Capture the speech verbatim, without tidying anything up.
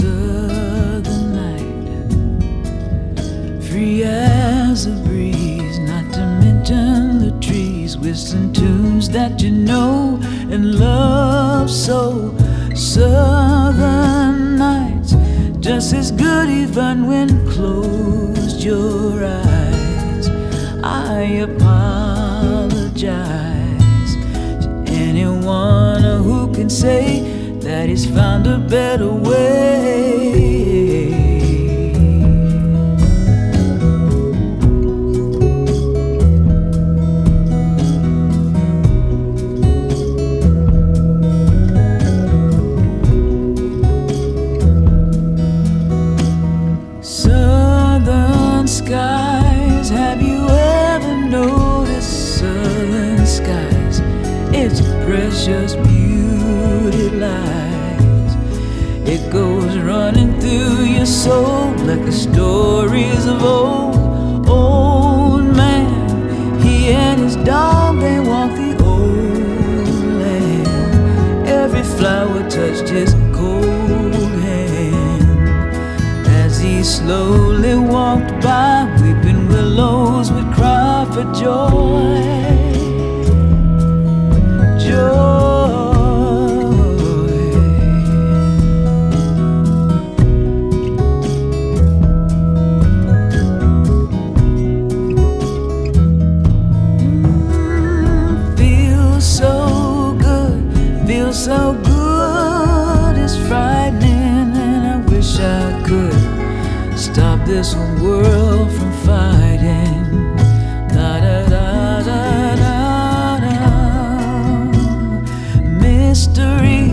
southern night, free as a breeze, not to mention the trees, whistling tunes that you know and love so. Southern nights, just as good even when closed your eyes. I apologize to anyone who can say that he's found a better way. Southern skies, have you ever noticed southern skies? It's precious beauty lies. It goes running through your soul like the stories of old. Old man, he and his dog, they walked the old land. Every flower touched his cold hand as he slowly walked by. Weeping willows would cry for joy. Joy. So good, it's frightening, and I wish I could stop this whole world from fighting. Da da da da da da. Mystery